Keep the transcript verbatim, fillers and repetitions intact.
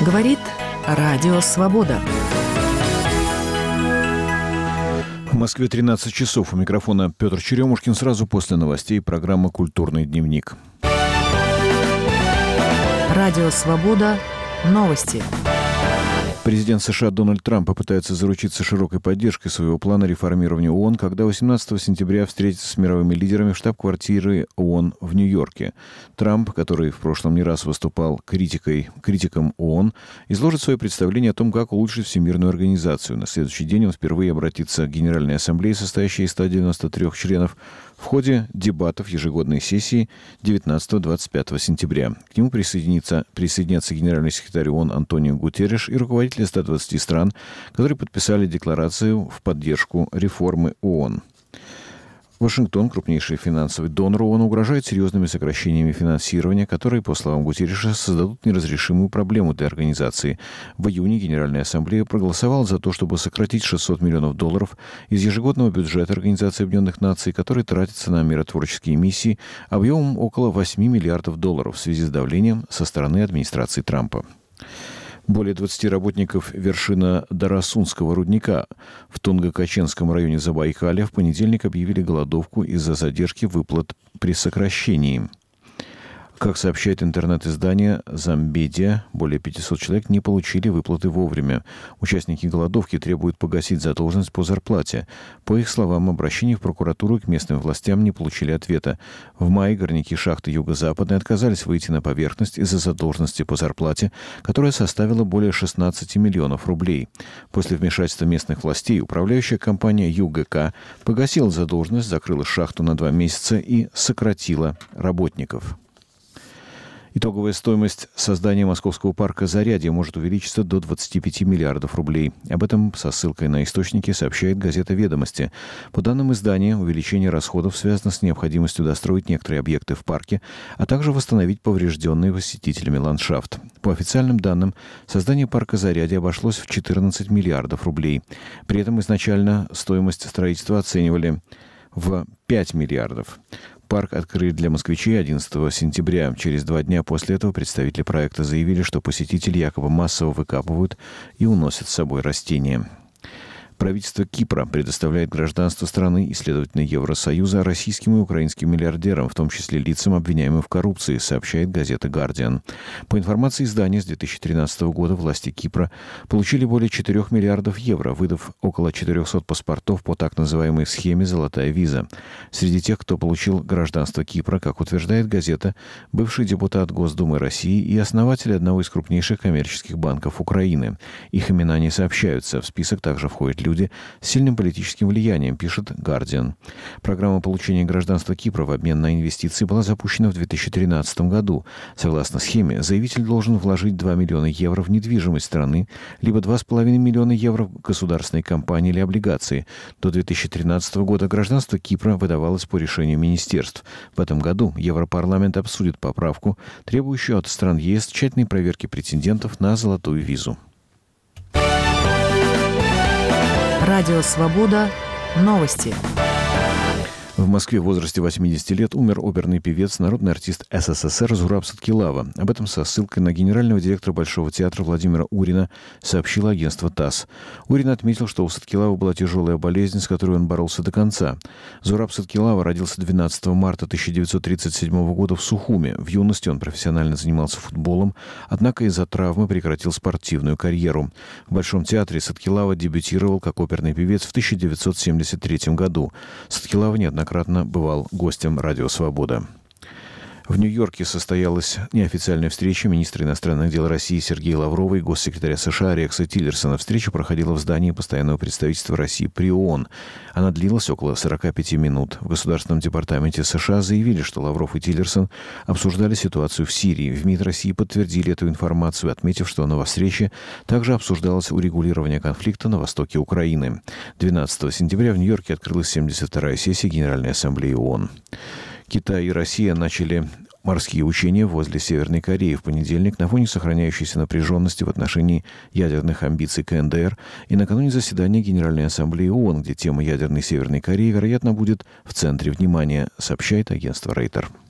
Говорит Радио Свобода. В Москве тринадцать часов. У микрофона Петр Черемушкин. Сразу после новостей программа «Культурный дневник». Радио Свобода. Новости. Президент США Дональд Трамп попытается заручиться широкой поддержкой своего плана реформирования ООН, когда восемнадцатого сентября встретится с мировыми лидерами в штаб-квартире ООН в Нью-Йорке. Трамп, который в прошлом не раз выступал критикой, критиком ООН, изложит свое представление о том, как улучшить Всемирную организацию. На следующий день он впервые обратится к Генеральной Ассамблее, состоящей из ста девяноста трёх членов, в ходе дебатов ежегодной сессии девятнадцатого-двадцать пятого сентября. К нему присоединится, присоединятся генеральный секретарь ООН Антонио Гутерриш и руководители ста двадцати стран, которые подписали декларацию в поддержку реформы ООН. Вашингтон, крупнейший финансовый донор ООН, угрожает серьезными сокращениями финансирования, которые, по словам Гутерриша, создадут неразрешимую проблему для организации. В июне Генеральная Ассамблея проголосовала за то, чтобы сократить шестьсот миллионов долларов из ежегодного бюджета Организации Объединенных Наций, который тратится на миротворческие миссии объемом около восьми миллиардов долларов в связи с давлением со стороны администрации Трампа. Более двадцати работников Вершина-Дарасунского рудника в Тунгакаченском районе Забайкалья в понедельник объявили голодовку из-за задержки выплат при сокращении. Как сообщает интернет-издание «Замбедия», более пятисот человек не получили выплаты вовремя. Участники голодовки требуют погасить задолженность по зарплате. По их словам, обращения в прокуратуру и к местным властям не получили ответа. В мае горняки шахты Юго-Западной отказались выйти на поверхность из-за задолженности по зарплате, которая составила более шестнадцати миллионов рублей. После вмешательства местных властей управляющая компания ЮГК погасила задолженность, закрыла шахту на два месяца и сократила работников. Итоговая стоимость создания московского парка «Зарядье» может увеличиться до двадцати пяти миллиардов рублей. Об этом со ссылкой на источники сообщает газета «Ведомости». По данным издания, увеличение расходов связано с необходимостью достроить некоторые объекты в парке, а также восстановить поврежденный посетителями ландшафт. По официальным данным, создание парка «Зарядье» обошлось в четырнадцать миллиардов рублей. При этом изначально стоимость строительства оценивали в пять миллиардов. Парк открыли для москвичей одиннадцатого сентября. Через два дня после этого представители проекта заявили, что посетители якобы массово выкапывают и уносят с собой растения. Правительство Кипра предоставляет гражданство страны и, следовательно, Евросоюза российским и украинским миллиардерам, в том числе лицам, обвиняемым в коррупции, сообщает газета «Гардиан». По информации издания, с две тысячи тринадцатого года власти Кипра получили более четырёх миллиардов евро, выдав около четырехсот паспортов по так называемой схеме «Золотая виза». Среди тех, кто получил гражданство Кипра, как утверждает газета, бывший депутат Госдумы России и основатель одного из крупнейших коммерческих банков Украины. Их имена не сообщаются. В список также входят люди с сильным политическим влиянием, пишет «Гардиан». Программа получения гражданства Кипра в обмен на инвестиции была запущена в две тысячи тринадцатом году. Согласно схеме, заявитель должен вложить два миллиона евро в недвижимость страны, либо два с половиной миллиона евро в государственные компании или облигации. До две тысячи тринадцатого года гражданство Кипра выдавалось по решению министерств. В этом году Европарламент обсудит поправку, требующую от стран ЕС тщательной проверки претендентов на золотую визу. Радио Свобода. Новости. В Москве в возрасте восьмидесяти лет умер оперный певец, народный артист СССР Зураб Саткилава. Об этом со ссылкой на генерального директора Большого театра Владимира Урина сообщило агентство ТАСС. Урин отметил, что у Саткилавы была тяжелая болезнь, с которой он боролся до конца. Зураб Саткилава родился двенадцатого марта тысяча девятьсот тридцать седьмого года в Сухуме. В юности он профессионально занимался футболом, однако из-за травмы прекратил спортивную карьеру. В Большом театре Саткилава дебютировал как оперный певец в тысяча девятьсот семьдесят третьем году. Саткилава неоднократно бывал гостем «Радио Свобода». В Нью-Йорке состоялась неофициальная встреча министра иностранных дел России Сергея Лаврова и госсекретаря США Рекса Тиллерсона. Встреча проходила в здании постоянного представительства России при ООН. Она длилась около сорока пяти минут. В Государственном департаменте США заявили, что Лавров и Тиллерсон обсуждали ситуацию в Сирии. В МИД России подтвердили эту информацию, отметив, что на встрече также обсуждалось урегулирование конфликта на востоке Украины. двенадцатого сентября в Нью-Йорке открылась семьдесят вторая сессия Генеральной Ассамблеи ООН. Китай и Россия начали морские учения возле Северной Кореи в понедельник на фоне сохраняющейся напряженности в отношении ядерных амбиций КНДР и накануне заседания Генеральной Ассамблеи ООН, где тема ядерной Северной Кореи, вероятно, будет в центре внимания, сообщает агентство Рейтер.